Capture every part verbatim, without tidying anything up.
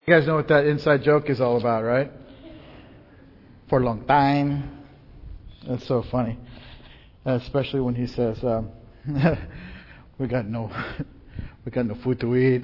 You guys know what that inside joke is all about, right? For a long time. That's so funny. Especially when he says, um, we got no we got no food to eat,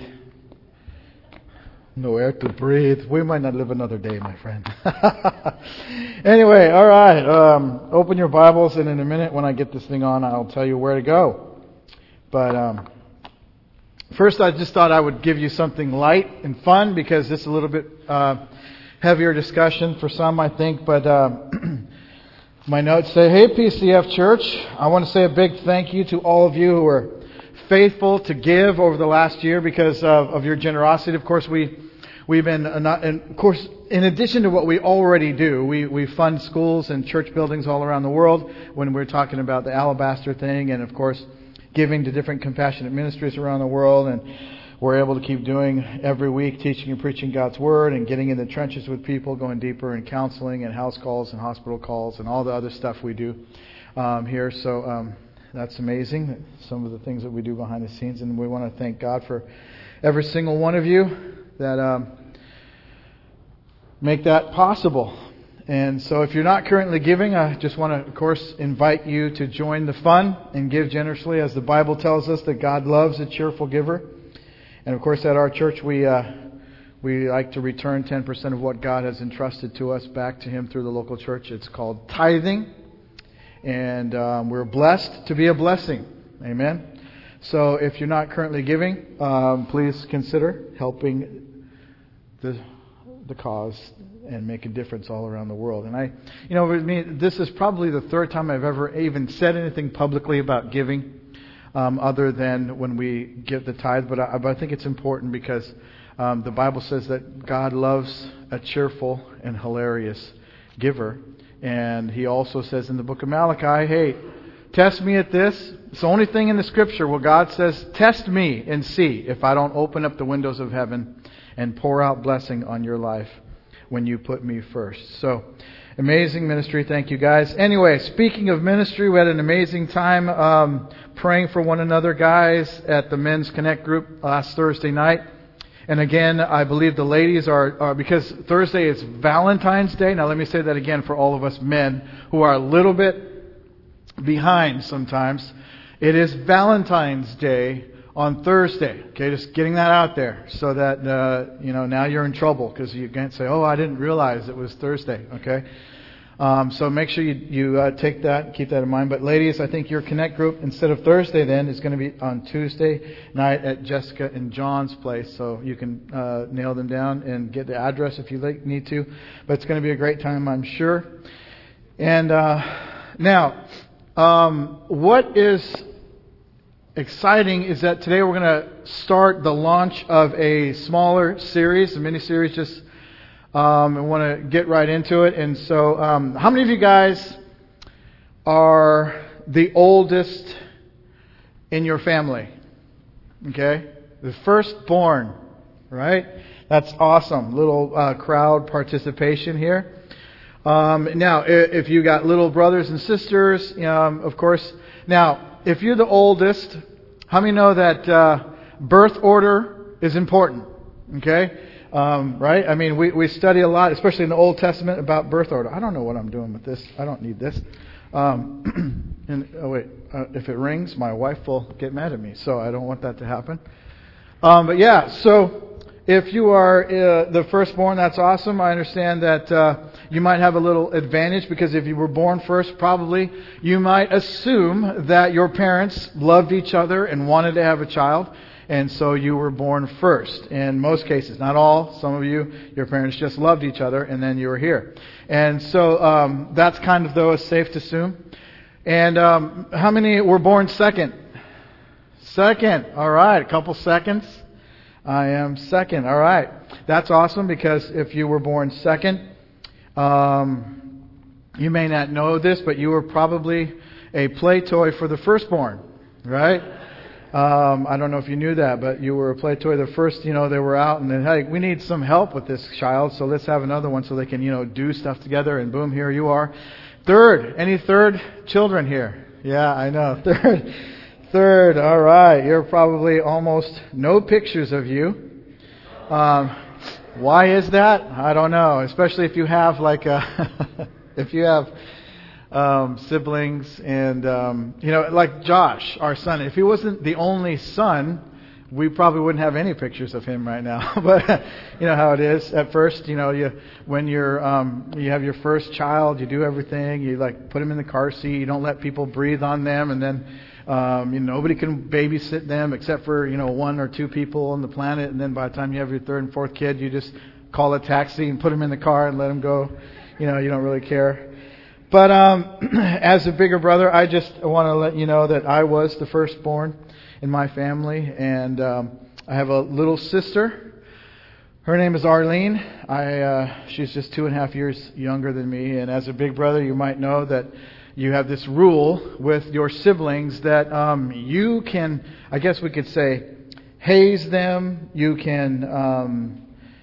no air to breathe. We might not live another day, my friend. Anyway, all right. Um, open your Bibles, and in a minute when I get this thing on, I'll tell you where to go. But um, first, I just thought I would give you something light and fun, because this is a little bit uh, heavier discussion for some, I think. But uh, my notes say, hey, P C F Church, I want to say a big thank you to all of you who are faithful to give over the last year because of, of your generosity. Of course, we, we've been, uh, not, and of course, in addition to what we already do, we, we fund schools and church buildings all around the world when we're talking about the Alabaster thing, and of course, giving to different compassionate ministries around the world. And we're able to keep doing every week, teaching and preaching God's Word and getting in the trenches with people, going deeper in counseling and house calls and hospital calls and all the other stuff we do um, here. So um, that's amazing, some of the things that we do behind the scenes. And we want to thank God for every single one of you that um, make that possible. And so if you're not currently giving, I just want to, of course, invite you to join the fun and give generously, as the Bible tells us that God loves a cheerful giver. And of course, at our church, we uh, we like to return ten percent of what God has entrusted to us back to Him through the local church. It's called tithing. And um, we're blessed to be a blessing. Amen. So if you're not currently giving, um, please consider helping the the cause and make a difference all around the world. And I, you know, with me, this is probably the third time I've ever even said anything publicly about giving. Um, other than when we give the tithe. But I, but I think it's important because um, the Bible says that God loves a cheerful and hilarious giver. And He also says in the book of Malachi, hey, test me at this. It's the only thing in the Scripture where God says, test me and see if I don't open up the windows of heaven and pour out blessing on your life when you put me first. So, amazing ministry. Thank you, guys. Anyway, speaking of ministry, we had an amazing time um, praying for one another, guys, at the Men's Connect group last Thursday night. And again, I believe the ladies are, are, because Thursday is Valentine's Day. Now, let me say that again for all of us men who are a little bit behind sometimes. It is Valentine's Day on Thursday. Okay, just getting that out there so that, uh, you know, now you're in trouble because you can't say, oh, I didn't realize it was Thursday. Okay. Um, so make sure you, you uh, take that, keep that in mind. But ladies, I think your Connect group, instead of Thursday then, is going to be on Tuesday night at Jessica and John's place. So you can uh, nail them down and get the address if you need to. But it's going to be a great time, I'm sure. And uh, now, um, what is exciting is that today we're going to start the launch of a smaller series, a mini-series, just um, I want to get right into it. And so, um, how many of you guys are the oldest in your family? Okay? The firstborn, right? That's awesome. Little uh, crowd participation here. Um, now, if you got little brothers and sisters, um, of course. Now, if you're the oldest, how many know that uh, birth order is important? Okay? Um, right? I mean, we, we study a lot, especially in the Old Testament, about birth order. I don't know what I'm doing with this. I don't need this. Um, and oh wait, uh, if it rings, my wife will get mad at me, so I don't want that to happen. Um, but yeah, so if you are uh, the firstborn, that's awesome. I understand that uh, you might have a little advantage because if you were born first, probably you might assume that your parents loved each other and wanted to have a child. And so you were born first. In most cases, not all. Some of you, your parents just loved each other and then you were here. And so um, that's kind of, though, is safe to assume. And um, how many were born second? Second. All right. A couple seconds. I am second. All right. That's awesome because if you were born second, um, you may not know this, but you were probably a play toy for the firstborn, right? Um, I don't know if you knew that, but you were a play toy. The first, you know, they were out and then, hey, we need some help with this child, so let's have another one so they can, you know, do stuff together. And boom, here you are. Third. Any third children here? Yeah, I know. Third. Third. All right. You're probably almost no pictures of you. Um, Why is that? I don't know. Especially if you have like a, if you have um, siblings and um, you know, like Josh, our son. If he wasn't the only son, we probably wouldn't have any pictures of him right now. But you know how it is. At first, you know, you when you're um, you have your first child, you do everything. You like put them in the car seat. You don't let people breathe on them, and then um, you know, nobody can babysit them except for you know one or two people on the planet. And then by the time you have your third and fourth kid, you just call a taxi and put them in the car and let them go. You know, you don't really care. But um, as a bigger brother, I just want to let you know that I was the firstborn in my family, and um, I have a little sister. Her name is Arlene. I uh, she's just two and a half years younger than me, and as a big brother, you might know that you have this rule with your siblings that um, you can, I guess we could say, haze them. You can, um,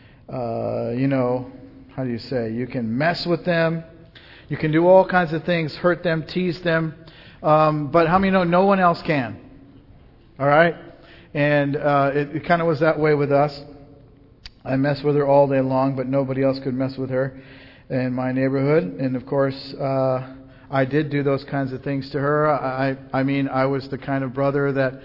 uh, you know, how do you say? You can mess with them. You can do all kinds of things, hurt them, tease them. Um, but how many know no one else can? All right? And uh, it, it kind of was that way with us. I messed with her all day long, but nobody else could mess with her in my neighborhood. And of course, uh, I did do those kinds of things to her. I, I mean, I was the kind of brother that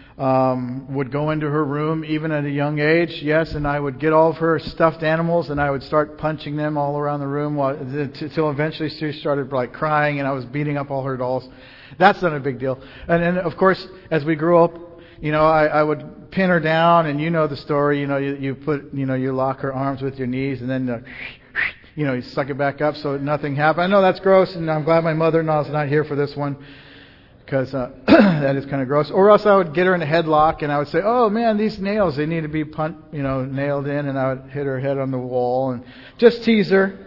um, would go into her room even at a young age, yes, and I would get all of her stuffed animals and I would start punching them all around the room while, until eventually she started like crying and I was beating up all her dolls. That's not a big deal. And then, of course, as we grew up, you know, I, I would pin her down, and you know the story. You know, you, you put, you know, you lock her arms with your knees, and then, uh, you know, you suck it back up so nothing happened. I know that's gross, and I'm glad my mother-in-law is not here for this one, because uh, that is kind of gross. Or else I would get her in a headlock, and I would say, "Oh man, these nails, they need to be punt, you know, nailed in," and I would hit her head on the wall and just tease her.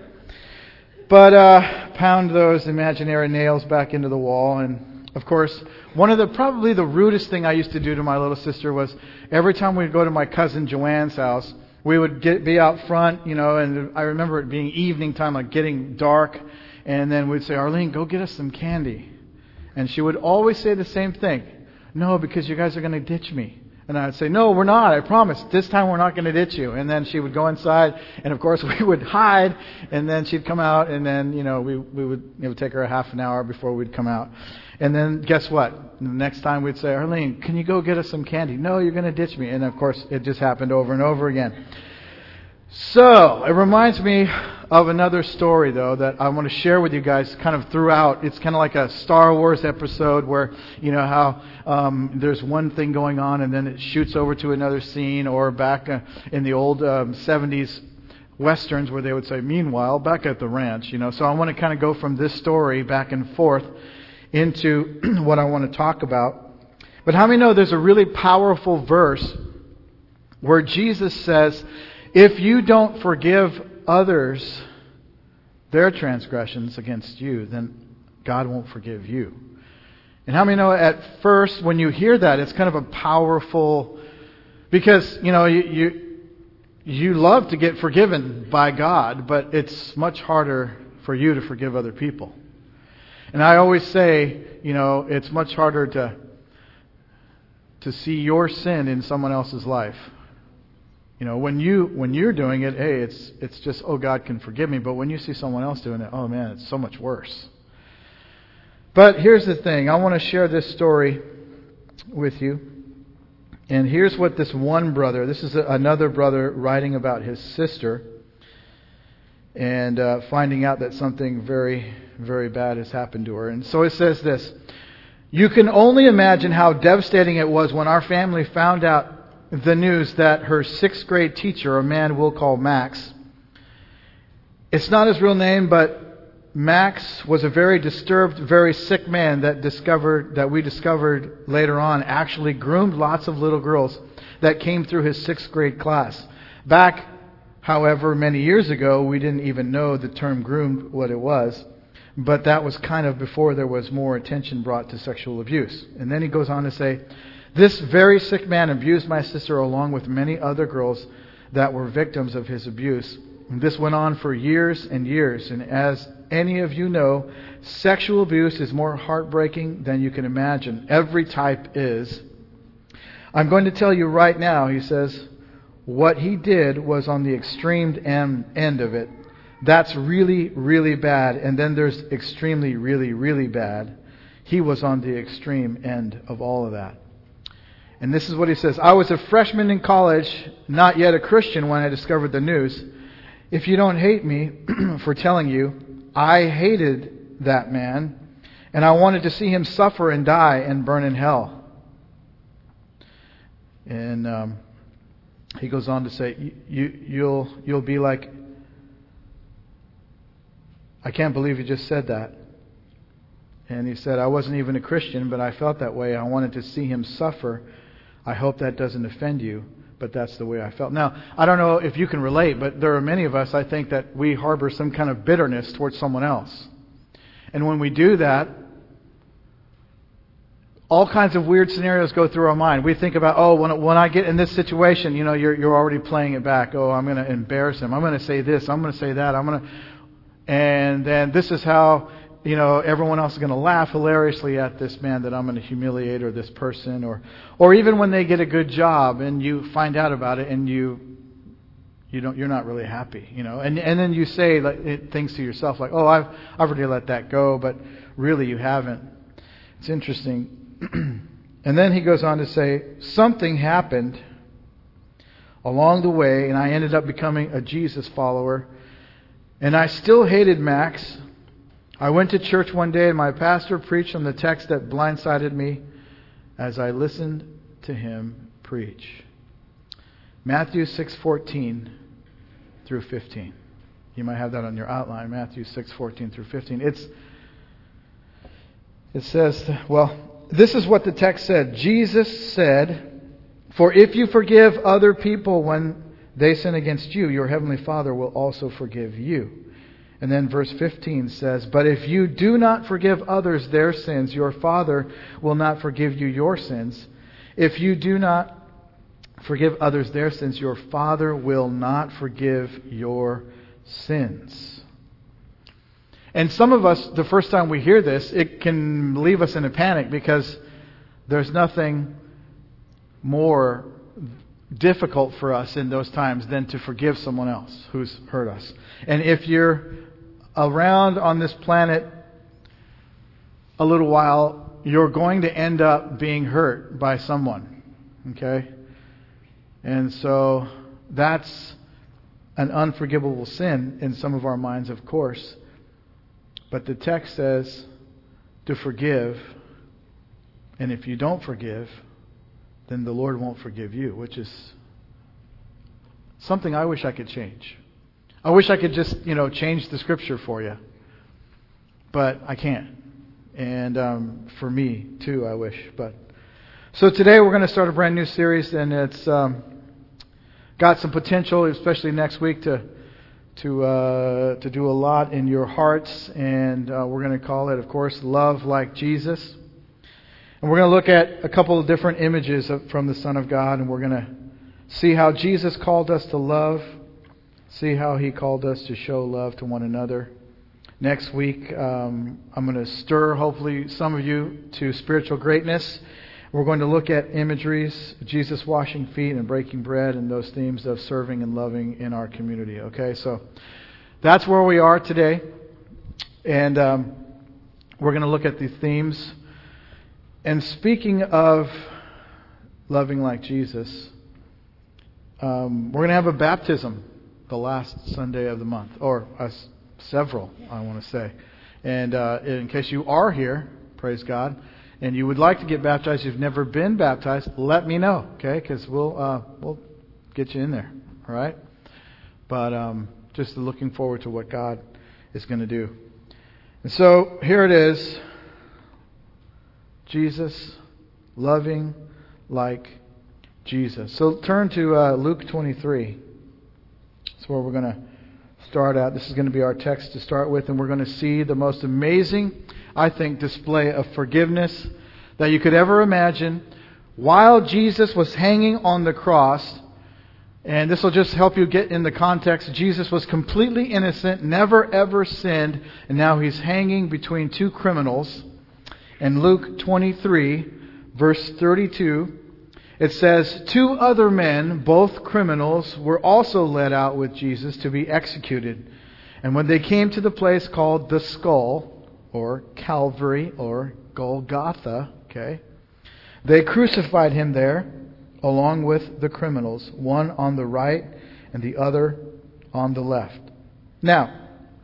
But uh, pound those imaginary nails back into the wall. And of course, one of the probably the rudest thing I used to do to my little sister was every time we'd go to my cousin Joanne's house, we would get be out front, you know, and I remember it being evening time, like getting dark, and then we'd say, "Arlene, go get us some candy." And she would always say the same thing. "No, because you guys are going to ditch me." And I'd say, "No, we're not. I promise. This time we're not going to ditch you." And then she would go inside, and of course we would hide. And then she'd come out, and then you know we we would it would take her a half an hour before we'd come out. And then guess what? The next time we'd say, "Arlene, can you go get us some candy?" "No, you're going to ditch me." And of course it just happened over and over again. So it reminds me of another story, though, that I want to share with you guys kind of throughout. It's kind of like a Star Wars episode where, you know, how um, there's one thing going on and then it shoots over to another scene, or back uh, in the old um, seventies Westerns where they would say, "Meanwhile, back at the ranch," you know. So I want to kind of go from this story back and forth into what I want to talk about. But how many know there's a really powerful verse where Jesus says, if you don't forgive others their transgressions against you, then God won't forgive you. And how many know at first when you hear that, it's kind of a powerful, because, you know, you, you, you love to get forgiven by God, but it's much harder for you to forgive other people. And I always say, you know, it's much harder to to see your sin in someone else's life. You know, when you when you're doing it, hey, it's it's just, oh, God can forgive me. But when you see someone else doing it, oh man, it's so much worse. But here's the thing. I want to share this story with you. And here's what this one brother, this is another brother writing about his sister, and uh, finding out that something very, very bad has happened to her. And so it says this: "You can only imagine how devastating it was when our family found out the news that her sixth grade teacher, a man we'll call Max, it's not his real name, but Max was a very disturbed, very sick man that discovered that we discovered later on actually groomed lots of little girls that came through his sixth grade class. Back, however, many years ago, we didn't even know the term groomed what it was, but that was kind of before there was more attention brought to sexual abuse." And then he goes on to say, "This very sick man abused my sister along with many other girls that were victims of his abuse. And this went on for years and years. And as any of you know, sexual abuse is more heartbreaking than you can imagine. Every type is. I'm going to tell you right now," he says, what he did was on the extreme end, end of it. That's really, really bad. And then there's extremely, really, really bad. He was on the extreme end of all of that. And this is what he says. I was a freshman in college, not yet a Christian when I discovered the news. If you don't hate me for telling you, I hated that man, and I wanted to see him suffer and die and burn in hell. And um, he goes on to say, you, you, you'll you'll be like, I can't believe you just said that. And he said, I wasn't even a Christian, but I felt that way. I wanted to see him suffer. I hope that doesn't offend you, but that's the way I felt. Now, I don't know if you can relate, but there are many of us, I think, that we harbor some kind of bitterness towards someone else. And when we do that, all kinds of weird scenarios go through our mind. We think about, oh, when when I get in this situation, you know, you're you're already playing it back. Oh, I'm going to embarrass him. I'm going to say this. I'm going to say that. I'm going to, and then this is how, you know, everyone else is going to laugh hilariously at this man that I'm going to humiliate, or this person, or or even when they get a good job and you find out about it and you you don't you're not really happy, you know, and and then you say like, things to yourself like, oh, I've I've already let that go, but really you haven't. It's interesting. And then he goes on to say, something happened along the way, and I ended up becoming a Jesus follower, and I still hated Max. I went to church one day and my pastor preached on the text that blindsided me as I listened to him preach. Matthew six fourteen through fifteen. You might have that on your outline, Matthew six fourteen through fifteen. It's it says, well, this is what the text said. Jesus said, for if you forgive other people when they sin against you, your heavenly Father will also forgive you. And then verse fifteen says, but if you do not forgive others their sins, your Father will not forgive you your sins. If you do not forgive others their sins, your Father will not forgive your sins. And some of us, the first time we hear this, it can leave us in a panic because there's nothing more difficult for us in those times than to forgive someone else who's hurt us. And if you're around on this planet a little while, you're going to end up being hurt by someone. Okay? And so that's an unforgivable sin in some of our minds, of course. But the text says to forgive. And if you don't forgive, then the Lord won't forgive you, which is something I wish I could change. I wish I could just, you know, change the scripture for you. But I can't. And um, for me, too, I wish. But so today we're going to start a brand new series, and it's um, got some potential, especially next week, to to uh, to do a lot in your hearts. And uh, we're going to call it, of course, Love Like Jesus. And we're going to look at a couple of different images of, from the Son of God, and we're going to see how Jesus called us to love, see how He called us to show love to one another. Next week, um, I'm going to stir, hopefully, some of you to spiritual greatness. We're going to look at imageries, Jesus washing feet and breaking bread, and those themes of serving and loving in our community. Okay, so that's where we are today. And um, we're going to look at the themes. And speaking of loving like Jesus, um, we're going to have a baptism the last Sunday of the month, or uh, several, I want to say. And uh, in case you are here, praise God, and you would like to get baptized, you've never been baptized, let me know, okay? Because we'll uh, we'll get you in there, all right? But um, just looking forward to what God is going to do. And so here it is. Jesus, loving like Jesus. So turn to uh, Luke twenty-three. That's where we're going to start out. This is going to be our text to start with, and we're going to see the most amazing, I think, display of forgiveness that you could ever imagine while Jesus was hanging on the cross. And this will just help you get in the context. Jesus was completely innocent, never ever sinned, and now He's hanging between two criminals. In Luke twenty-three, verse thirty-two, It says, two other men, both criminals, were also led out with Jesus to be executed. And when they came to the place called the Skull, or Calvary, or Golgotha, okay, they crucified him there along with the criminals, one on the right and the other on the left. Now,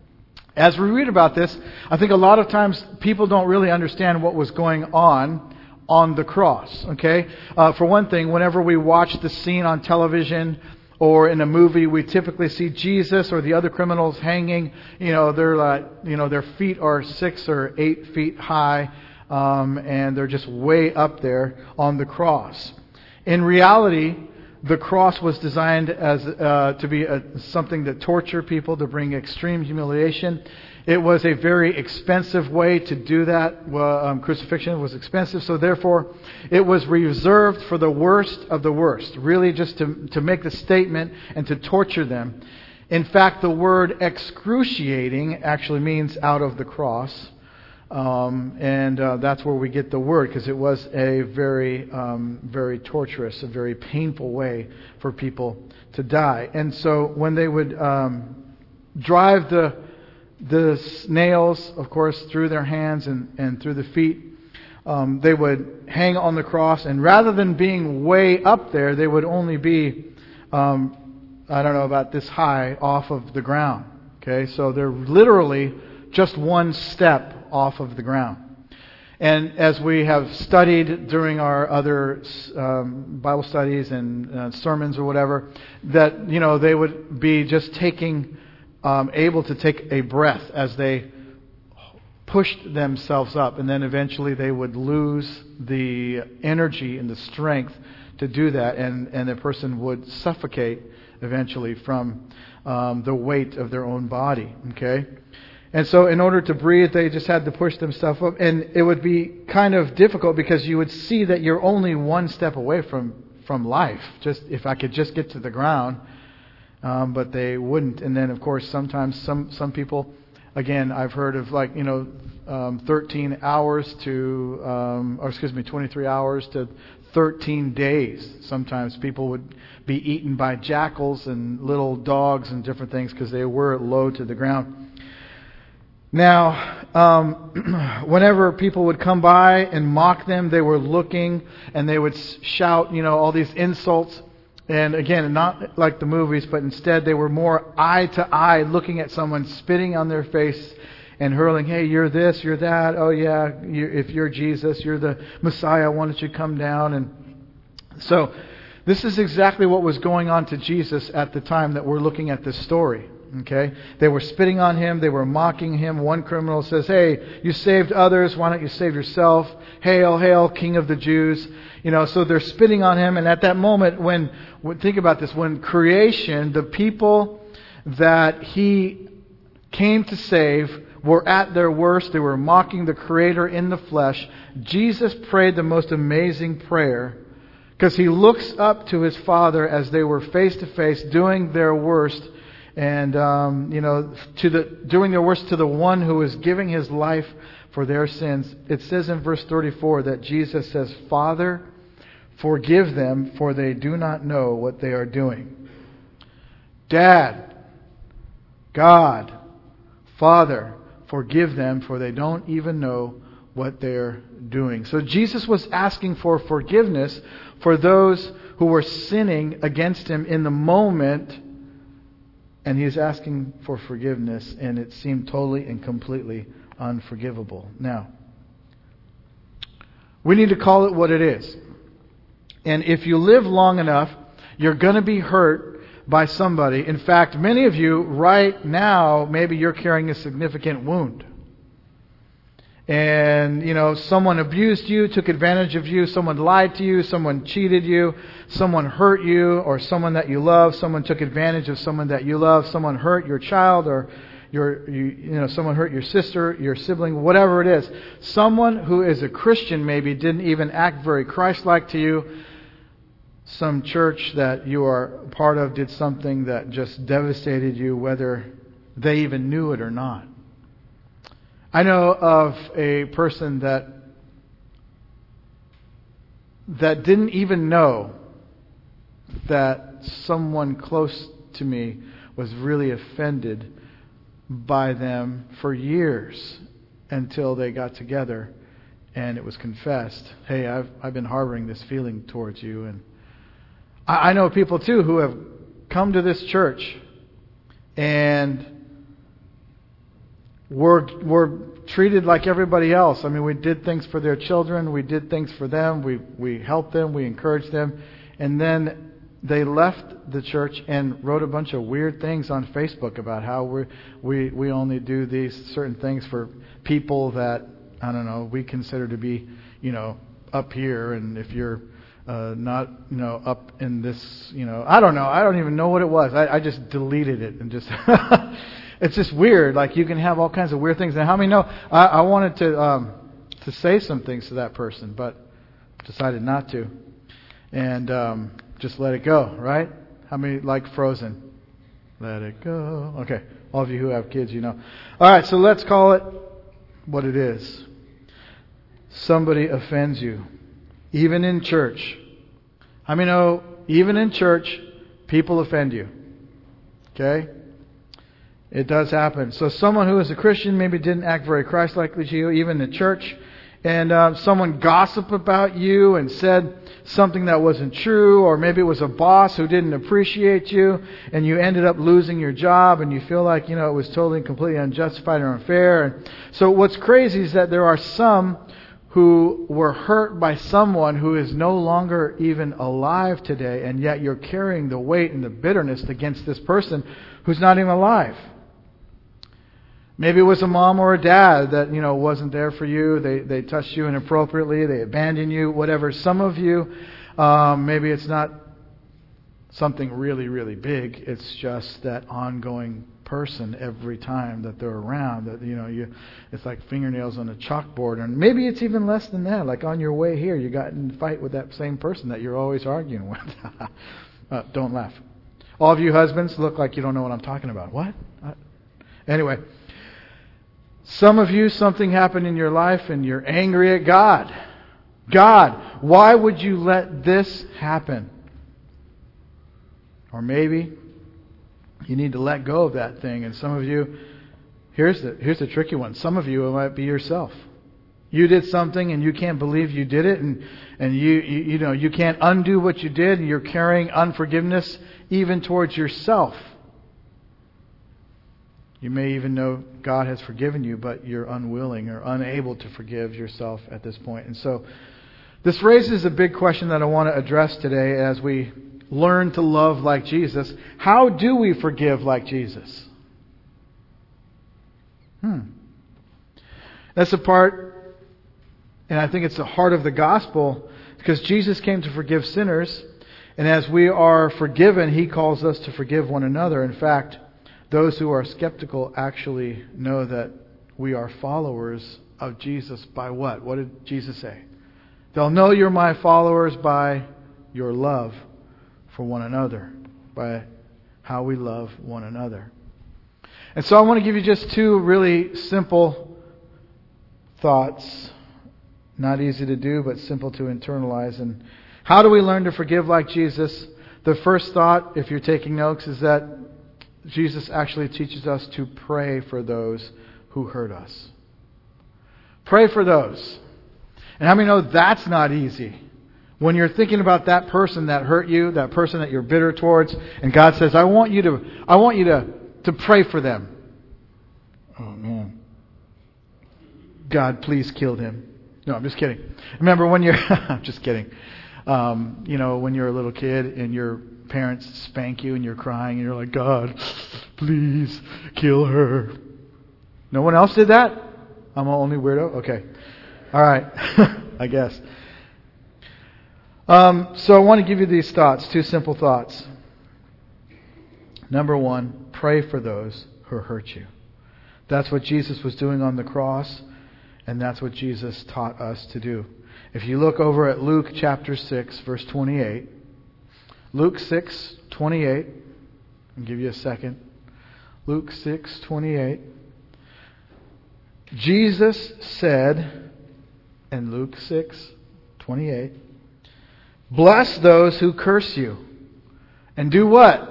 as we read about this, I think a lot of times people don't really understand what was going on on the cross. Okay, uh, for one thing, whenever we watch the scene on television or in a movie, we typically see Jesus or the other criminals hanging. You know, they're like, you know, their feet are six or eight feet high, um, and they're just way up there on the cross. In reality, the cross was designed as uh, to be a, something that tortured people, to bring extreme humiliation. It was a very expensive way to do that. Well, um, crucifixion was expensive, so therefore it was reserved for the worst of the worst, really just to, to make the statement and to torture them. In fact, the word excruciating actually means out of the cross. Um, and uh, that's where we get the word, because it was a very, um, very torturous, a very painful way for people to die. And so when they would um, drive the the nails, of course, through their hands and, and through the feet, um, they would hang on the cross. And rather than being way up there, they would only be, um, I don't know, about this high off of the ground. Okay, so they're literally just one step off of the ground. And as we have studied during our other um, Bible studies and uh, sermons or whatever, that, you know, they would be just taking, um, able to take a breath as they pushed themselves up, and then eventually they would lose the energy and the strength to do that, and, and the person would suffocate eventually from um, the weight of their own body. Okay? And so in order to breathe, they just had to push themselves up. And it would be kind of difficult because you would see that you're only one step away from, from life. Just if I could just get to the ground. Um, but they wouldn't. And then, of course, sometimes some, some people, again, I've heard of like, you know, um, thirteen hours to, um, or excuse me, twenty-three hours to thirteen days. Sometimes people would be eaten by jackals and little dogs and different things because they were low to the ground. Now, um, whenever people would come by and mock them, they were looking and they would shout, you know, all these insults. And again, not like the movies, but instead they were more eye to eye, looking at someone, spitting on their face and hurling, hey, you're this, you're that. Oh, yeah, you, if you're Jesus, you're the Messiah, why don't you come down? And so this is exactly what was going on to Jesus at the time that we're looking at this story. Okay, they were spitting on him. They were mocking him. One criminal says, hey, you saved others. Why don't you save yourself? Hail, hail, King of the Jews. You know, so they're spitting on him. And at that moment, when, think about this, when creation, the people that he came to save were at their worst. They were mocking the Creator in the flesh. Jesus prayed the most amazing prayer because he looks up to his Father as they were face to face doing their worst. And, um, you know, to the doing their worst to the one who is giving his life for their sins. It says in verse thirty-four that Jesus says, Father, forgive them, for they do not know what they are doing. Dad, God, Father, forgive them, for they don't even know what they're doing. So Jesus was asking for forgiveness for those who were sinning against him in the moment. And he's asking for forgiveness, and it seemed totally and completely unforgivable. Now, we need to call it what it is. And if you live long enough, you're going to be hurt by somebody. In fact, many of you right now, maybe you're carrying a significant wound. And, you know, someone abused you, took advantage of you, someone lied to you, someone cheated you, someone hurt you, or someone that you love, someone took advantage of someone that you love, someone hurt your child, or your, you, you know, someone hurt your sister, your sibling, whatever it is. Someone who is a Christian maybe didn't even act very Christ-like to you. Some church that you are part of did something that just devastated you, whether they even knew it or not. I know of a person that that didn't even know that someone close to me was really offended by them for years until they got together and it was confessed. Hey, I've I've been harboring this feeling towards you. And I, I know people too who have come to this church and were were treated like everybody else. I mean, we did things for their children, we did things for them, we we helped them, we encouraged them, and then they left the church and wrote a bunch of weird things on Facebook about how we we we only do these certain things for people that, I don't know, we consider to be, you know, up here, and if you're uh, not, you know, up in this, you know, I don't know, I don't even know what it was. I, I just deleted it and just. It's just weird. Like, you can have all kinds of weird things. And how many know? I, I wanted to um, to say some things to that person, but decided not to, and um, just let it go. Right? How many like Frozen? Let it go. Okay, all of you who have kids, you know. All right, so let's call it what it is. Somebody offends you, even in church. How many know? Even in church, people offend you. Okay. It does happen. So someone who is a Christian maybe didn't act very Christ-likely to you, even in church. And uh, someone gossiped about you and said something that wasn't true. Or maybe it was a boss who didn't appreciate you. And you ended up losing your job. And you feel like, you know, it was totally and completely unjustified or unfair. And so what's crazy is that there are some who were hurt by someone who is no longer even alive today. And yet you're carrying the weight and the bitterness against this person who's not even alive. Maybe it was a mom or a dad that, you know, wasn't there for you. They they touched you inappropriately. They abandoned you, whatever. Some of you, um, maybe it's not something really, really big. It's just that ongoing person every time that they're around. That, you know, you it's like fingernails on a chalkboard. And maybe it's even less than that. Like on your way here, you got in a fight with that same person that you're always arguing with. uh, don't laugh. All of you husbands look like you don't know what I'm talking about. What? Uh, anyway. Some of you, something happened in your life and you're angry at God. God, why would you let this happen? Or maybe you need to let go of that thing. And some of you, here's the here's the tricky one. Some of you, it might be yourself. You did something and you can't believe you did it, and and you you, you know you can't undo what you did, and you're carrying unforgiveness even towards yourself. You may even know God has forgiven you, but you're unwilling or unable to forgive yourself at this point. And so this raises a big question that I want to address today as we learn to love like Jesus. How do we forgive like Jesus? Hmm. That's a part, and I think it's the heart of the gospel, because Jesus came to forgive sinners, and as we are forgiven, He calls us to forgive one another. In fact, those who are skeptical actually know that we are followers of Jesus by what? What did Jesus say? They'll know you're my followers by your love for one another, by how we love one another. And so I want to give you just two really simple thoughts. Not easy to do, but simple to internalize. And how do we learn to forgive like Jesus? The first thought, if you're taking notes, is that Jesus actually teaches us to pray for those who hurt us. Pray for those. And how many know that's not easy? When you're thinking about that person that hurt you, that person that you're bitter towards, and God says, I want you to I want you to, to pray for them. Oh man. God, please kill him. No, I'm just kidding. Remember when you're I'm just kidding. Um, you know, when you're a little kid and your parents spank you and you're crying and you're like, God, please kill her. No one else did that? I'm the only weirdo? Okay. All right. I guess. Um, so I want to give you these thoughts, two simple thoughts. Number one, pray for those who hurt you. That's what Jesus was doing on the cross, and that's what Jesus taught us to do. If you look over at Luke chapter six, verse twenty-eight, Luke six twenty-eight. I'll give you a second. Luke six twenty-eight. Jesus said in Luke six twenty-eight, Bless those who curse you. And do what?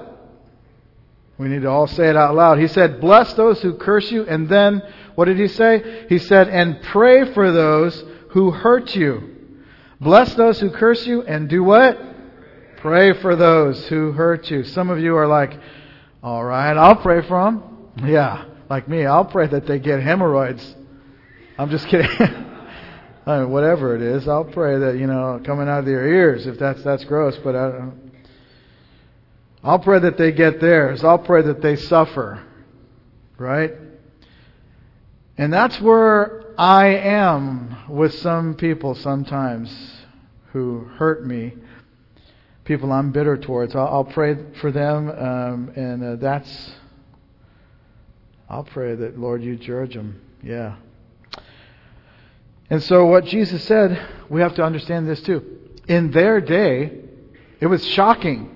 We need to all say it out loud. He said, bless those who curse you. And then, what did he say? He said, and pray for those who hurt you. Bless those who curse you and do what? Pray for those who hurt you. Some of you are like, all right, I'll pray for them. Yeah, like me, I'll pray that they get hemorrhoids. I'm just kidding. I mean, whatever it is, I'll pray that, you know, coming out of their ears, if that's that's gross, but I don't. I'll pray that they get theirs. I'll pray that they suffer. Right? And that's where I am with some people sometimes who hurt me. People I'm bitter towards. I'll, I'll pray for them, um, and uh, that's... I'll pray that, Lord, you judge them. Yeah. And so what Jesus said, we have to understand this too. In their day, it was shocking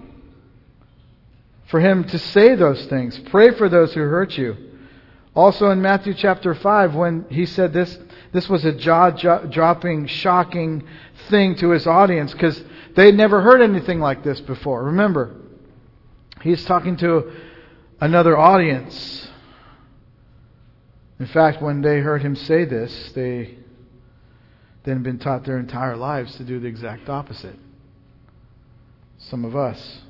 for him to say those things. Pray for those who hurt you. Also in Matthew chapter five, when he said this, this was a jaw-dropping, shocking thing to his audience because they'd never heard anything like this before. Remember, he's talking to another audience. In fact, when they heard him say this, they then had been taught their entire lives to do the exact opposite. Some of us.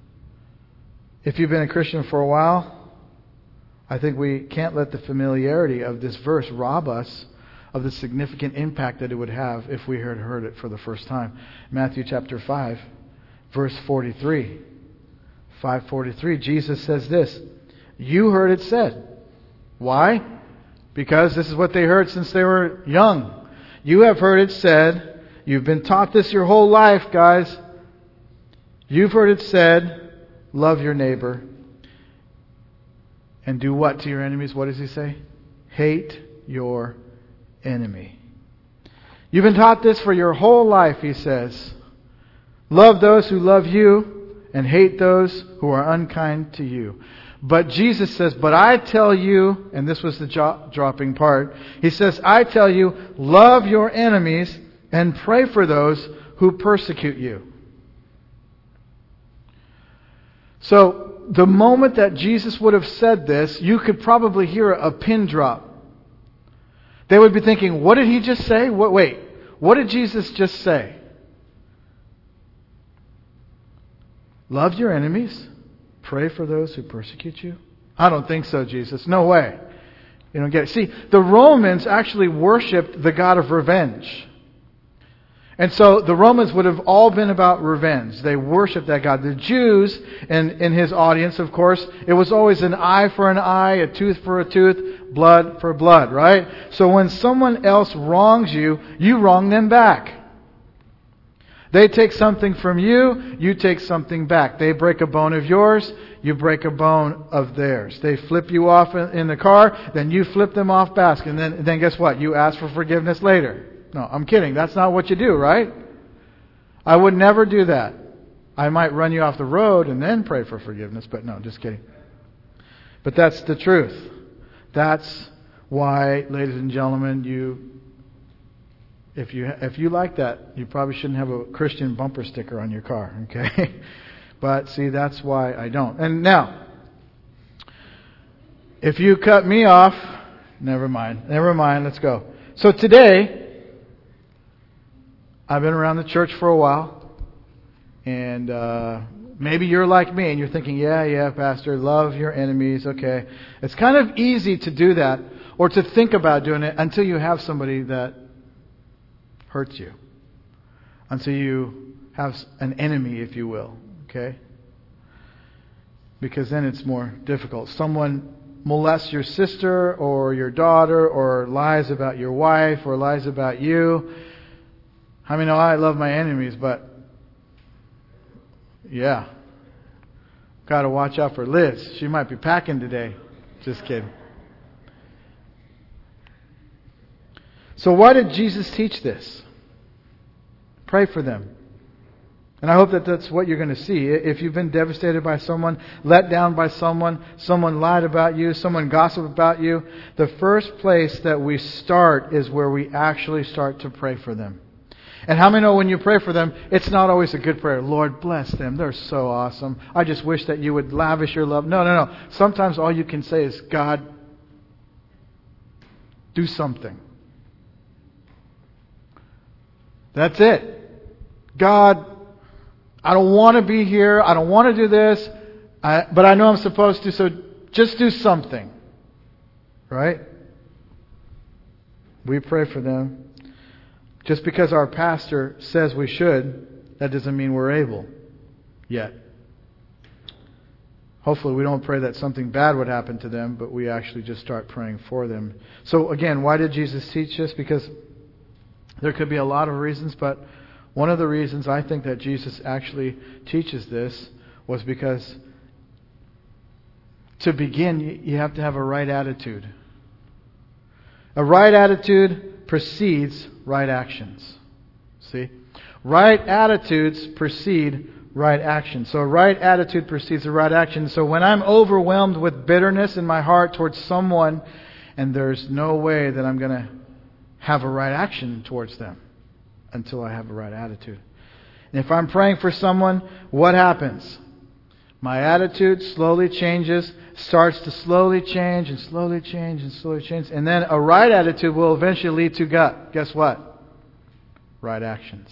If you've been a Christian for a while, I think we can't let the familiarity of this verse rob us of the significant impact that it would have if we had heard it for the first time. Matthew chapter five, verse forty-three. five forty-three, Jesus says this, you heard it said. Why? Because this is what they heard since they were young. You have heard it said, you've been taught this your whole life, guys. You've heard it said, love your neighbor. And do what to your enemies? What does he say? Hate your enemy. You've been taught this for your whole life, he says. Love those who love you and hate those who are unkind to you. But Jesus says, but I tell you, and this was the jaw-dropping part, he says, I tell you, love your enemies and pray for those who persecute you. So, the moment that Jesus would have said this, you could probably hear a pin drop. They would be thinking, what did he just say? What, wait, what did Jesus just say? Love your enemies. Pray for those who persecute you. I don't think so, Jesus. No way. You don't get it. See, the Romans actually worshipped the god of revenge. And so the Romans would have all been about revenge. They worshipped that God. The Jews, in, in his audience, of course, it was always an eye for an eye, a tooth for a tooth, blood for blood, right? So when someone else wrongs you, you wrong them back. They take something from you, you take something back. They break a bone of yours, you break a bone of theirs. They flip you off in the car, then you flip them off back. And then, then guess what? You ask for forgiveness later. No, I'm kidding. That's not what you do, right? I would never do that. I might run you off the road and then pray for forgiveness, but no, just kidding. But that's the truth. That's why, ladies and gentlemen, you, if you if you like that, you probably shouldn't have a Christian bumper sticker on your car, okay? But see, that's why I don't. And now, if you cut me off, never mind. Never mind, let's go. So today, I've been around the church for a while, and uh, maybe you're like me, and you're thinking, yeah, yeah, Pastor, love your enemies, okay. It's kind of easy to do that, or to think about doing it, until you have somebody that hurts you. Until you have an enemy, if you will, okay. Because then it's more difficult. Someone molests your sister, or your daughter, or lies about your wife, or lies about you. I mean, I love my enemies, but yeah, got to watch out for Liz. She might be packing today. Just kidding. So why did Jesus teach this? Pray for them. And I hope that that's what you're going to see. If you've been devastated by someone, let down by someone, someone lied about you, someone gossiped about you, the first place that we start is where we actually start to pray for them. And how many know when you pray for them, it's not always a good prayer. Lord, bless them. They're so awesome. I just wish that you would lavish your love. No, no, no. Sometimes all you can say is, God, do something. That's it. God, I don't want to be here. I don't want to do this. I, but I know I'm supposed to, so just do something. Right? We pray for them. Just because our pastor says we should, that doesn't mean we're able yet. Hopefully we don't pray that something bad would happen to them, but we actually just start praying for them. So again, why did Jesus teach this? Because there could be a lot of reasons, but one of the reasons I think that Jesus actually teaches this was because to begin, you have to have a right attitude. A right attitude precedes right actions. See? Right attitudes precede right action. So a right attitude precedes a right action. So when I'm overwhelmed with bitterness in my heart towards someone, and there's no way that I'm going to have a right action towards them until I have a right attitude. And if I'm praying for someone, what happens? My attitude slowly changes, starts to slowly change and slowly change and slowly change. And then a right attitude will eventually lead to gut. Guess what? Right actions.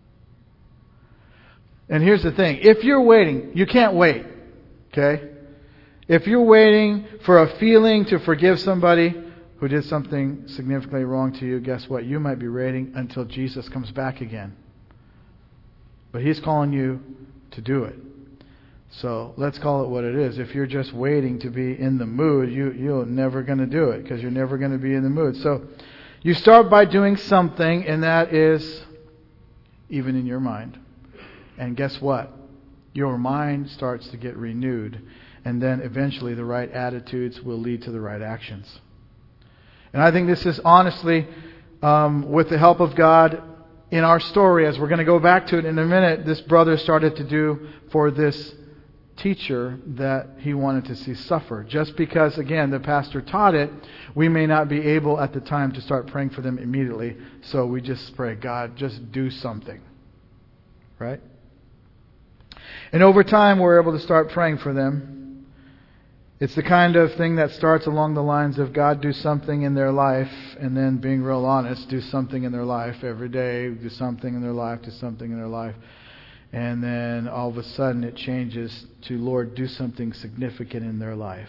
And here's the thing. If you're waiting, you can't wait. Okay? If you're waiting for a feeling to forgive somebody who did something significantly wrong to you, guess what? You might be waiting until Jesus comes back again. But He's calling you to do it. So let's call it what it is. If you're just waiting to be in the mood, you, you're never going to do it because you're never going to be in the mood. So you start by doing something, and that is even in your mind. And guess what? Your mind starts to get renewed. And then eventually the right attitudes will lead to the right actions. And I think this is honestly, um, with the help of God, in our story, as we're going to go back to it in a minute, this brother started to do for this teacher that he wanted to see suffer. Just because, again, the pastor taught it, we may not be able at the time to start praying for them immediately. So we just pray, God, just do something. Right? And over time, we're able to start praying for them. It's the kind of thing that starts along the lines of God, do something in their life, and then being real honest, do something in their life every day, do something in their life, do something in their life. And then all of a sudden it changes to, Lord, do something significant in their life.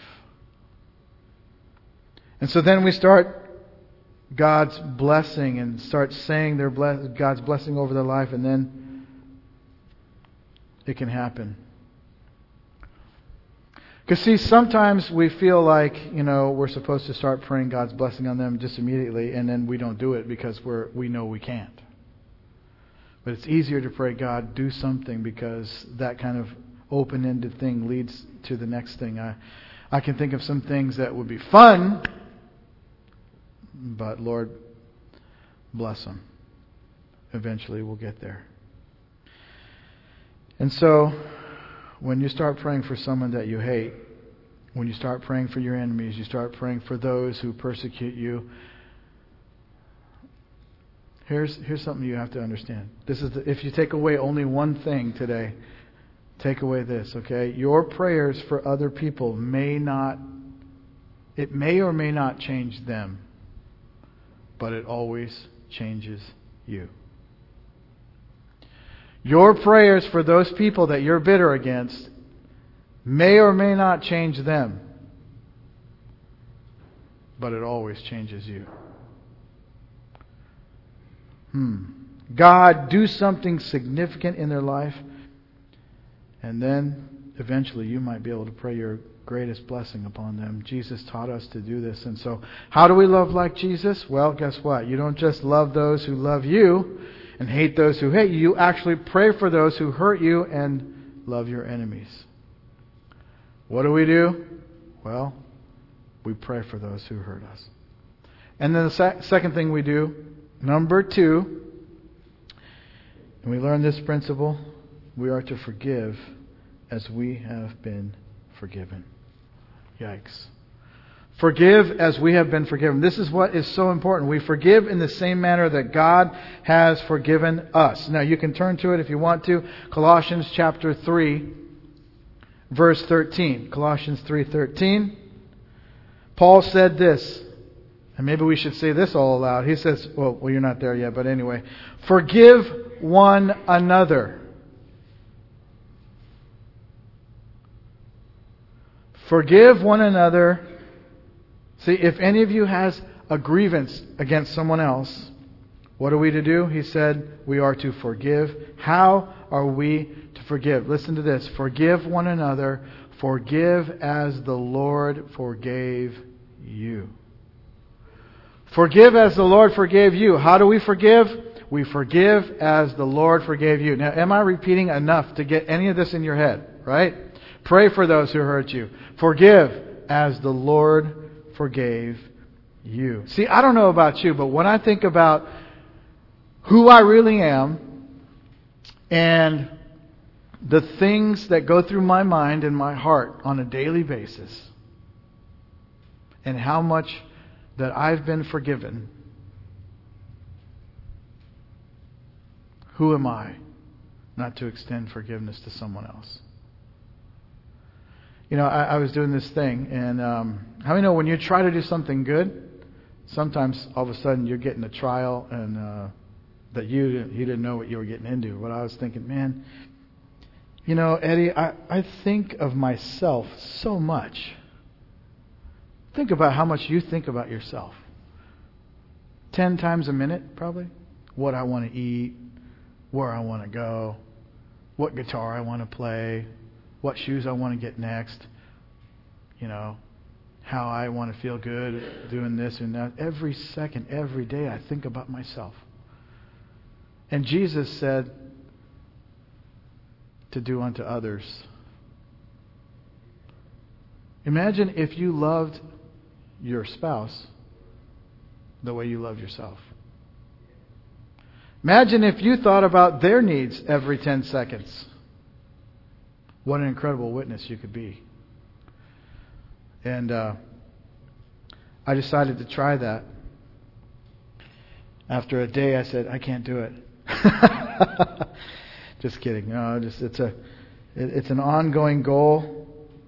And so then we start God's blessing and start saying their bless- God's blessing over their life, and then it can happen. Because see, sometimes we feel like, you know, we're supposed to start praying God's blessing on them just immediately, and then we don't do it because we're we know we can't. But it's easier to pray, God, do something, because that kind of open-ended thing leads to the next thing. I, I can think of some things that would be fun, but Lord, bless them. Eventually we'll get there. And so, when you start praying for someone that you hate, when you start praying for your enemies, you start praying for those who persecute you, Here's here's something you have to understand. This is the, if you take away only one thing today, take away this, okay? Your prayers for other people may not, it may or may not change them, but it always changes you. Your prayers for those people that you're bitter against may or may not change them, but it always changes you. Hmm. God, do something significant in their life, and then eventually you might be able to pray your greatest blessing upon them. Jesus taught us to do this. And so, how do we love like Jesus? Well, guess what? You don't just love those who love you and hate those who hate you. You actually pray for those who hurt you and love your enemies. What do we do? Well, we pray for those who hurt us. And then the sec- second thing we do, number two, and we learn this principle, we are to forgive as we have been forgiven. Yikes. Forgive as we have been forgiven. This is what is so important. We forgive in the same manner that God has forgiven us. Now you can turn to it if you want to. Colossians chapter three, verse thirteen. Colossians three thirteen. Paul said this, and maybe we should say this all aloud. He says, well, well, you're not there yet, but anyway. Forgive one another. Forgive one another. See, if any of you has a grievance against someone else, what are we to do? He said we are to forgive. How are we to forgive? Listen to this. Forgive one another. Forgive as the Lord forgave you. Forgive as the Lord forgave you. How do we forgive? We forgive as the Lord forgave you. Now, am I repeating enough to get any of this in your head? Right? Pray for those who hurt you. Forgive as the Lord forgave you. See, I don't know about you, but when I think about who I really am and the things that go through my mind and my heart on a daily basis and how much that I've been forgiven, who am I not to extend forgiveness to someone else? You know, I, I was doing this thing, and um, how many know when you try to do something good, sometimes all of a sudden you're getting a trial and uh, that you you didn't know what you were getting into. But I was thinking, man, you know, Eddie, I, I think of myself so much. Think about how much you think about yourself. Ten times a minute, probably. What I want to eat, where I want to go, what guitar I want to play, what shoes I want to get next, you know, how I want to feel good doing this and that. Every second, every day, I think about myself. And Jesus said to do unto others. Imagine if you loved your spouse the way you love yourself. Imagine if you thought about their needs every ten seconds. What an incredible witness you could be. And uh, I decided to try that. After a day, I said, I can't do it. Just kidding. No, just it's a it, it's an ongoing goal,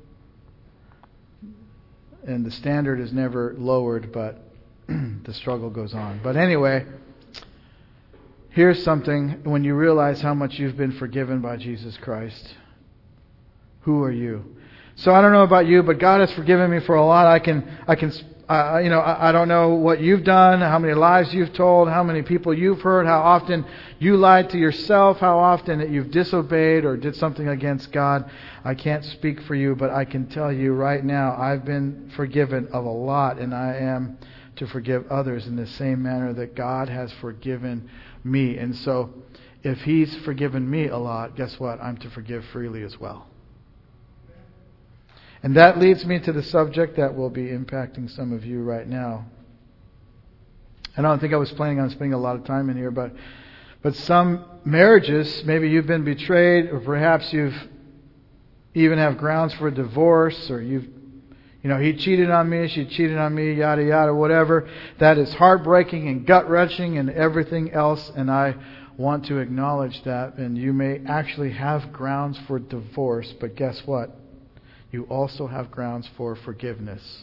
and the standard is never lowered, but the struggle goes on. But anyway, here's something. When you realize how much you've been forgiven by Jesus Christ, who are you? So I don't know about you, but God has forgiven me for a lot. I can, I can, uh, you know, I, I don't know what you've done, how many lies you've told, how many people you've hurt, how often you lied to yourself, how often that you've disobeyed or did something against God. I can't speak for you, but I can tell you right now, I've been forgiven of a lot, and I am to forgive others in the same manner that God has forgiven me. And so, if He's forgiven me a lot, guess what? I'm to forgive freely as well. And that leads me to the subject that will be impacting some of you right now. I don't think I was planning on spending a lot of time in here, but but some marriages, maybe you've been betrayed, or perhaps you've even have grounds for divorce, or you've, you know, he cheated on me, she cheated on me, yada yada, whatever. That is heartbreaking and gut-wrenching and everything else, and I want to acknowledge that. And you may actually have grounds for divorce, but guess what? You also have grounds for forgiveness.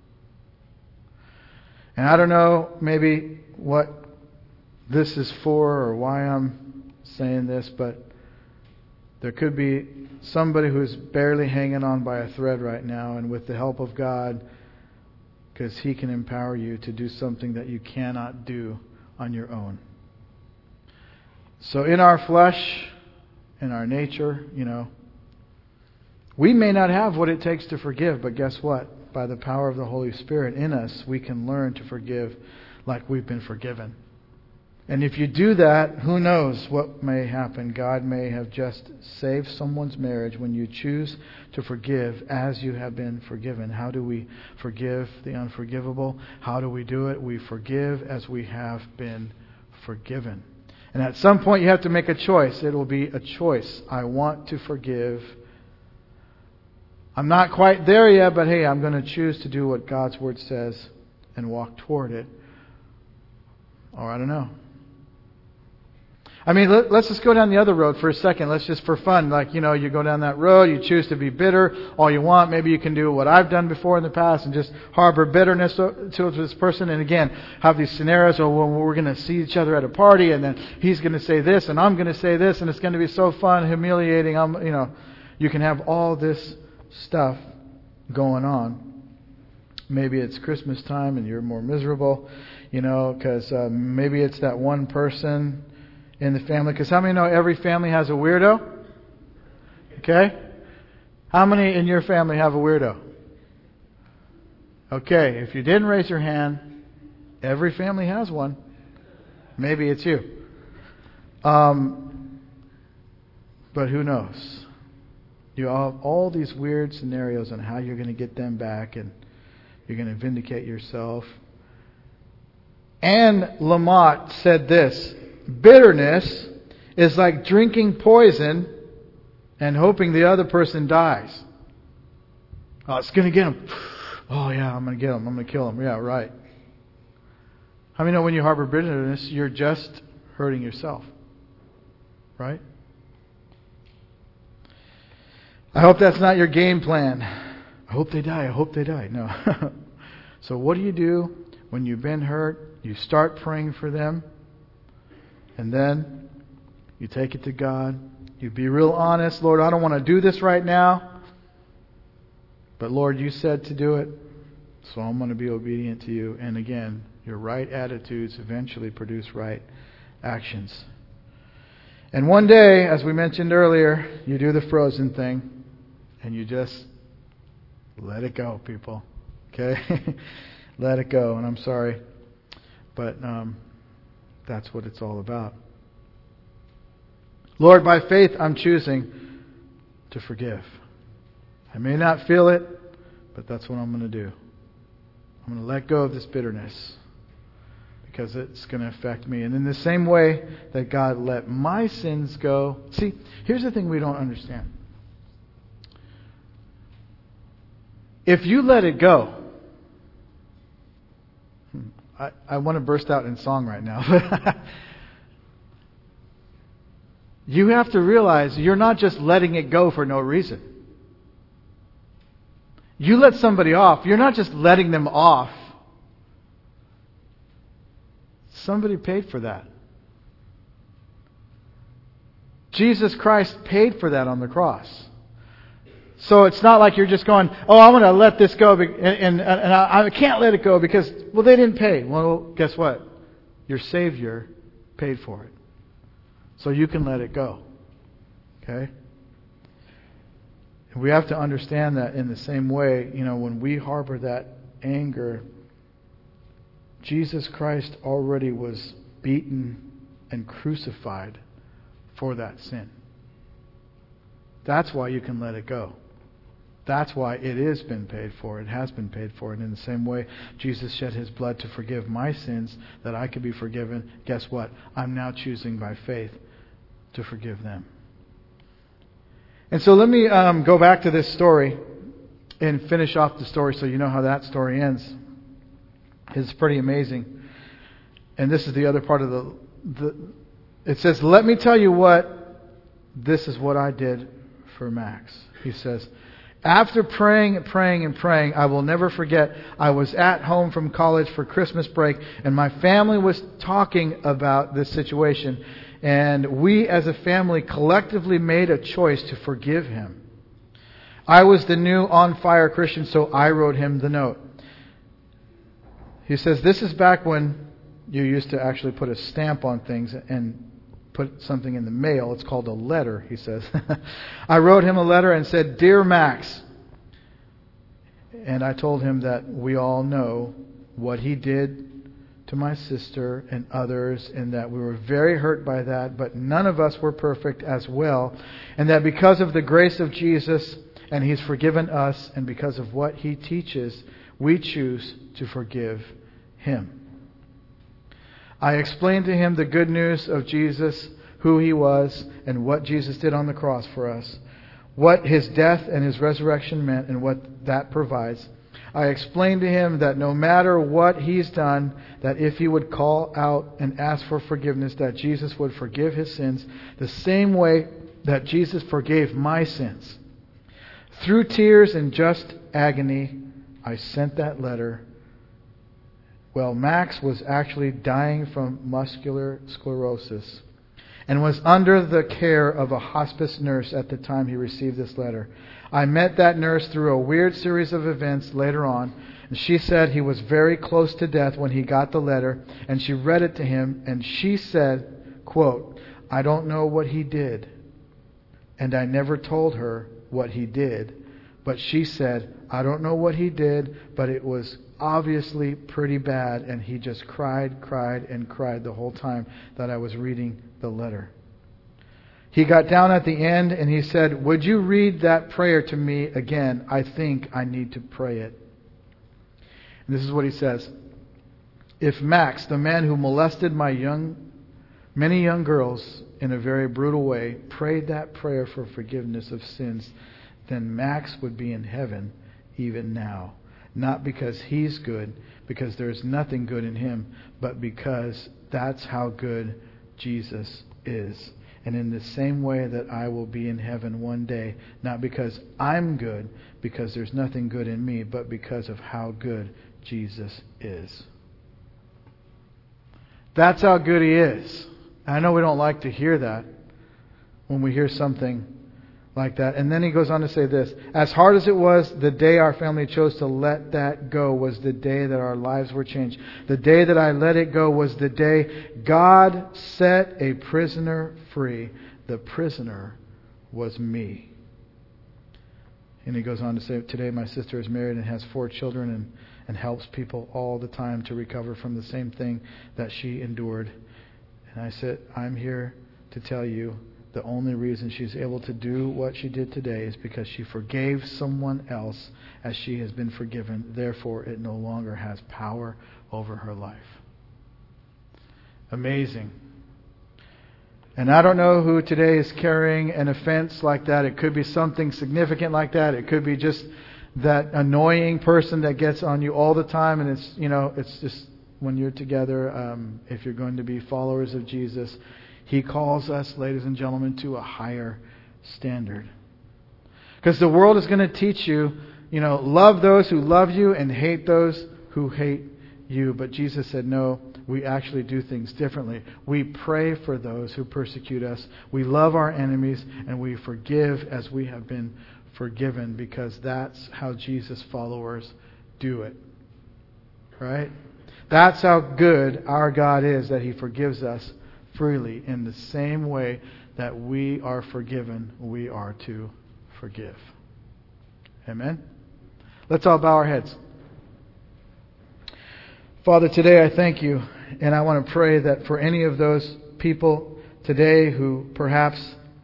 And I don't know maybe what this is for or why I'm saying this, but there could be somebody who's barely hanging on by a thread right now, and with the help of God, because He can empower you to do something that you cannot do on your own. So in our flesh, in our nature, you know, we may not have what it takes to forgive, but guess what? By the power of the Holy Spirit in us, we can learn to forgive like we've been forgiven. And if you do that, who knows what may happen? God may have just saved someone's marriage when you choose to forgive as you have been forgiven. How do we forgive the unforgivable? How do we do it? We forgive as we have been forgiven. And at some point you have to make a choice. It will be a choice. I want to forgive I'm not quite there yet, but hey, I'm going to choose to do what God's Word says and walk toward it. Or I don't know. I mean, let, let's just go down the other road for a second. Let's just for fun, like, you know, you go down that road, you choose to be bitter all you want. Maybe you can do what I've done before in the past and just harbor bitterness to, to this person. And again, have these scenarios where we're going to see each other at a party and then he's going to say this and I'm going to say this and it's going to be so fun, humiliating. I'm, you know, you can have all this stuff going on. Maybe it's Christmas time and you're more miserable, you know, because uh, maybe it's that one person in the family. Because how many know every family has a weirdo? Okay? How many in your family have a weirdo? Okay, if you didn't raise your hand, every family has one. Maybe it's you. Um, but who knows? You have all these weird scenarios on how you're going to get them back and you're going to vindicate yourself. Anne Lamott said this: bitterness is like drinking poison and hoping the other person dies. Oh, it's going to get him. Oh, yeah, I'm going to get him. I'm going to kill him. Yeah, right. How many know when you harbor bitterness, you're just hurting yourself? Right? I hope that's not your game plan. I hope they die. I hope they die. No. So what do you do when you've been hurt? You start praying for them. And then you take it to God. You be real honest. Lord, I don't want to do this right now. But Lord, you said to do it. So I'm going to be obedient to you. And again, your right attitudes eventually produce right actions. And one day, as we mentioned earlier, you do the frozen thing. And you just let it go, people. Okay? Let it go. And I'm sorry. But um, that's what it's all about. Lord, by faith, I'm choosing to forgive. I may not feel it, but that's what I'm going to do. I'm going to let go of this bitterness because it's going to affect me. And in the same way that God let my sins go. See, here's the thing we don't understand. If you let it go, I, I want to burst out in song right now. You have to realize you're not just letting it go for no reason. You let somebody off, you're not just letting them off. Somebody paid for that. Jesus Christ paid for that on the cross. So it's not like you're just going, oh, I'm going to let this go, and, and, and I, I can't let it go because, well, they didn't pay. Well, guess what? Your Savior paid for it. So you can let it go. Okay? And we have to understand that in the same way, you know, when we harbor that anger, Jesus Christ already was beaten and crucified for that sin. That's why you can let it go. That's why it has been paid for. It has been paid for. And in the same way, Jesus shed His blood to forgive my sins that I could be forgiven. Guess what? I'm now choosing by faith to forgive them. And so let me um, go back to this story and finish off the story so you know how that story ends. It's pretty amazing. And this is the other part of the... the it says, let me tell you what, this is what I did for Max. He says, after praying and praying and praying, I will never forget, I was at home from college for Christmas break, and my family was talking about this situation. And we as a family collectively made a choice to forgive him. I was the new on-fire Christian, so I wrote him the note. He says, this is back when you used to actually put a stamp on things and put something in the mail. It's called a letter, he says. I wrote him a letter and said, Dear Max. And I told him that we all know what he did to my sister and others, and that we were very hurt by that, but none of us were perfect as well. And that because of the grace of Jesus, and He's forgiven us, and because of what He teaches, we choose to forgive him. I explained to him the good news of Jesus, who He was, and what Jesus did on the cross for us. what His death and His resurrection meant and what that provides. I explained to him that no matter what he's done, that if he would call out and ask for forgiveness, that Jesus would forgive his sins the same way that Jesus forgave my sins. Through tears and just agony, I sent that letter. Well, Max was actually dying from muscular sclerosis and was under the care of a hospice nurse at the time he received this letter. I met that nurse through a weird series of events later on, and she said he was very close to death when he got the letter, and she read it to him, and she said, quote, "I don't know what he did," and I never told her what he did, but she said, "I don't know what he did, but it was obviously pretty bad," and he just cried, cried, and cried the whole time that I was reading the letter. He got down at the end and he said, "Would you read that prayer to me again? I think I need to pray it." And this is what he says. "If Max, the man who molested my young, many young girls in a very brutal way, prayed that prayer for forgiveness of sins, then Max would be in heaven even now. Not because he's good, because there's nothing good in him, but because that's how good Jesus is. And in the same way that I will be in heaven one day, not because I'm good, because there's nothing good in me, but because of how good Jesus is." That's how good He is. I know we don't like to hear that when we hear something like that. And then he goes on to say this: "As hard as it was, the day our family chose to let that go was the day that our lives were changed. The day that I let it go was the day God set a prisoner free. The prisoner was me." And he goes on to say, "Today my sister is married and has four children and, and helps people all the time to recover from the same thing that she endured." And I said, "I'm here to tell you the only reason she's able to do what she did today is because she forgave someone else as she has been forgiven. Therefore, it no longer has power over her life." Amazing. And I don't know who today is carrying an offense like that. It could be something significant like that. It could be just that annoying person that gets on you all the time. And it's, you know, it's just when you're together, um, if you're going to be followers of Jesus, He calls us, ladies and gentlemen, to a higher standard. Because the world is going to teach you, you know, love those who love you and hate those who hate you. But Jesus said, no, we actually do things differently. We pray for those who persecute us. We love our enemies and we forgive as we have been forgiven, because that's how Jesus followers do it. Right? That's how good our God is, that He forgives us freely. In the same way that we are forgiven, we are to forgive. Amen? Let's all bow our heads. Father, today I thank You, and I want to pray that for any of those people today who perhaps,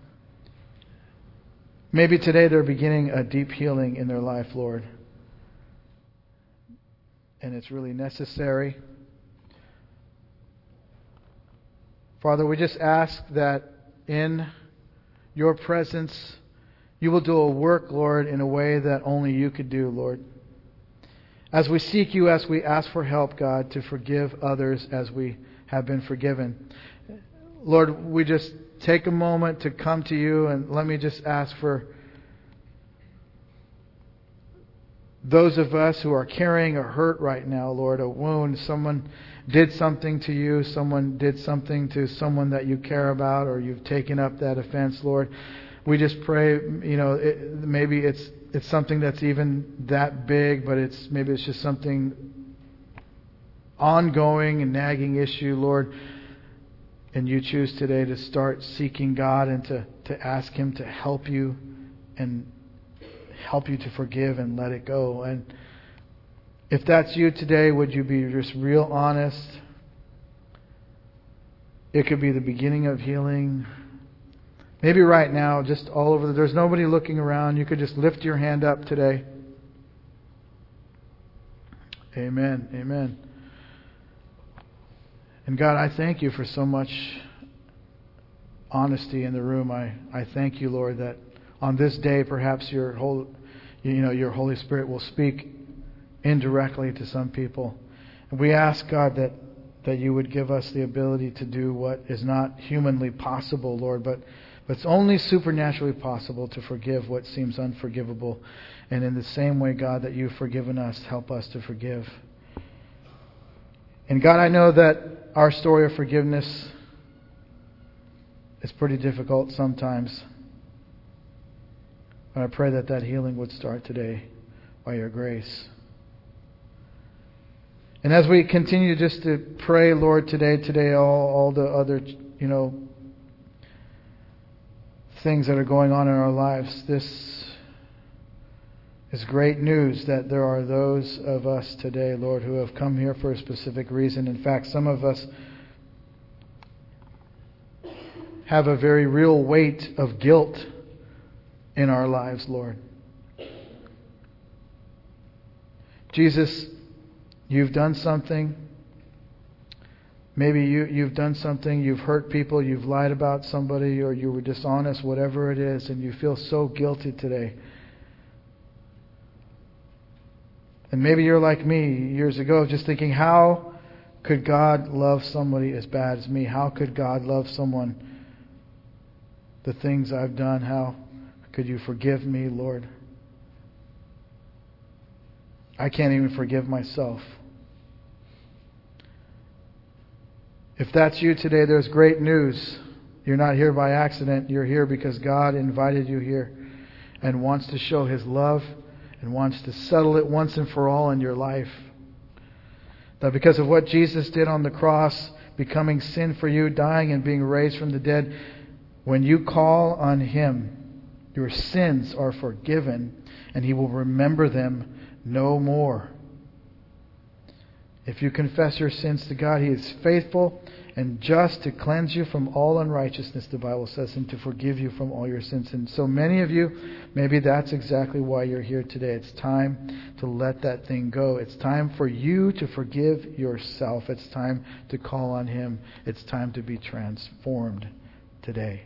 maybe today they're beginning a deep healing in their life, Lord, and it's really necessary. Father, we just ask that in Your presence You will do a work, Lord, in a way that only You could do, Lord. As we seek You, as we ask for help, God, to forgive others as we have been forgiven. Lord, we just take a moment to come to You, and let me just ask for those of us who are carrying a hurt right now, Lord, a wound. Someone did something to you. Someone did something to someone that you care about, or you've taken up that offense, Lord. We just pray, you know, it, maybe it's it's something that's even that big, but it's maybe it's just something ongoing and nagging issue, Lord. And you choose today to start seeking God and to, to ask Him to help you and help you to forgive and let it go. And if that's you today, would you be just real honest? It could be the beginning of healing. Maybe right now, just all over. The, there's nobody looking around. You could just lift your hand up today. Amen. Amen. And God, I thank You for so much honesty in the room. I, I thank You, Lord, that on this day, perhaps your whole, you know, your Holy Spirit will speak indirectly to some people. And we ask, God, that, that you would give us the ability to do what is not humanly possible, Lord, but, but it's only supernaturally possible to forgive what seems unforgivable. And in the same way, God, that you've forgiven us, help us to forgive. And God, I know that our story of forgiveness is pretty difficult sometimes. But I pray that that healing would start today by your grace. And as we continue just to pray, Lord, today, today, all, all the other, you know, things that are going on in our lives, this is great news that there are those of us today, Lord, who have come here for a specific reason. In fact, some of us have a very real weight of guilt in our lives, Lord. Jesus, you've done something. Maybe you, you've done something, you've hurt people, you've lied about somebody, or you were dishonest, whatever it is, and you feel so guilty today. And maybe you're like me years ago, just thinking, how could God love somebody as bad as me? How could God love someone? The things I've done, how could you forgive me, Lord? I can't even forgive myself. If that's you today, there's great news. You're not here by accident. You're here because God invited you here and wants to show His love and wants to settle it once and for all in your life. That because of what Jesus did on the cross, becoming sin for you, dying and being raised from the dead, when you call on Him, your sins are forgiven and He will remember them no more. If you confess your sins to God, He is faithful and just to cleanse you from all unrighteousness, the Bible says, and to forgive you from all your sins. And so many of you, maybe that's exactly why you're here today. It's time to let that thing go. It's time for you to forgive yourself. It's time to call on Him. It's time to be transformed today.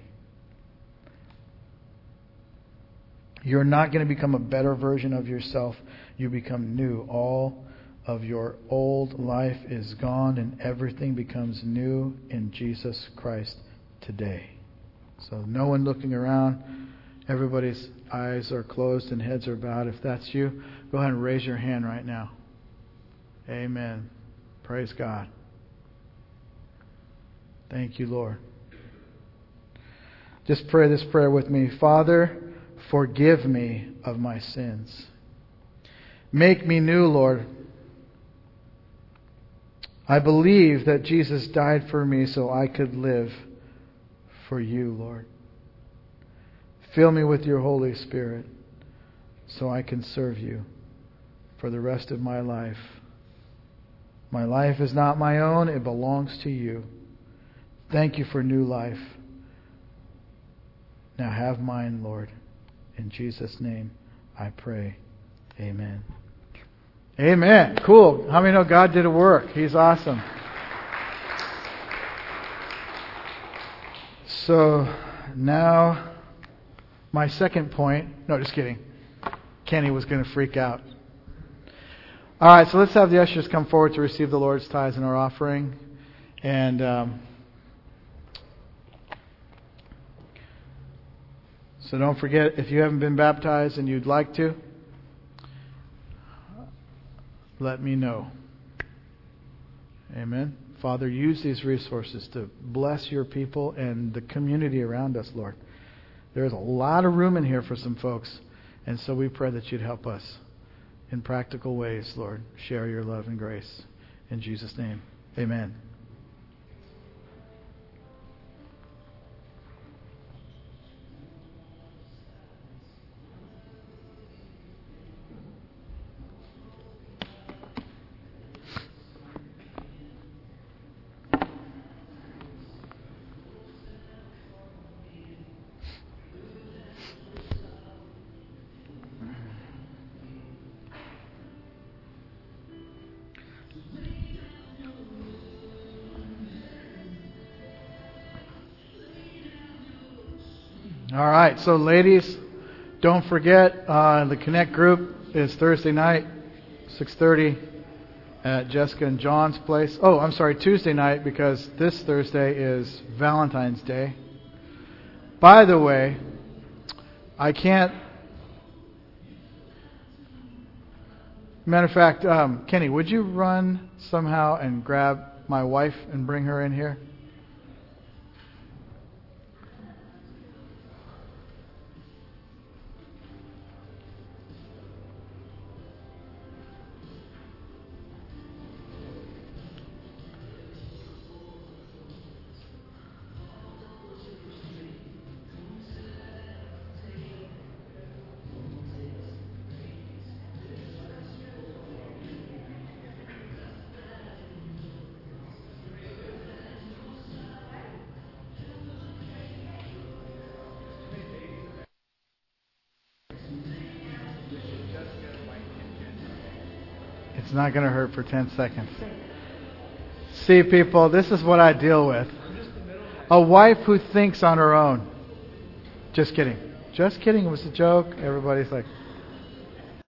You're not going to become a better version of yourself. You become new. All of your old life is gone and everything becomes new in Jesus Christ today. So no one looking around. Everybody's eyes are closed and heads are bowed. If that's you, go ahead and raise your hand right now. Amen. Praise God. Thank you, Lord. Just pray this prayer with me. Father, forgive me of my sins. Make me new, Lord. I believe that Jesus died for me so I could live for you, Lord. Fill me with your Holy Spirit so I can serve you for the rest of my life. My life is not my own, it belongs to you. Thank you for new life. Now have mine, Lord. In Jesus' name I pray. Amen. Amen. Cool. How many know God did a work? He's awesome. So now my second point. No, just kidding. Kenny was going to freak out. All right, so let's have the ushers come forward to receive the Lord's tithes and our offering. And um, so don't forget, if you haven't been baptized and you'd like to, let me know. Amen. Father, use these resources to bless your people and the community around us, Lord. There's a lot of room in here for some folks. And so we pray that you'd help us in practical ways, Lord. Share your love and grace. In Jesus' name, amen. All right, so ladies, don't forget, uh, the Connect group is Thursday night, six thirty at Jessica and John's place. Oh, I'm sorry, Tuesday night, because this Thursday is Valentine's Day. By the way, I can't... Matter of fact, um, Kenny, would you run somehow and grab my wife and bring her in here? It's not going to hurt for ten seconds. See, people, this is what I deal with. A wife who thinks on her own. Just kidding. Just kidding. It was a joke. Everybody's like...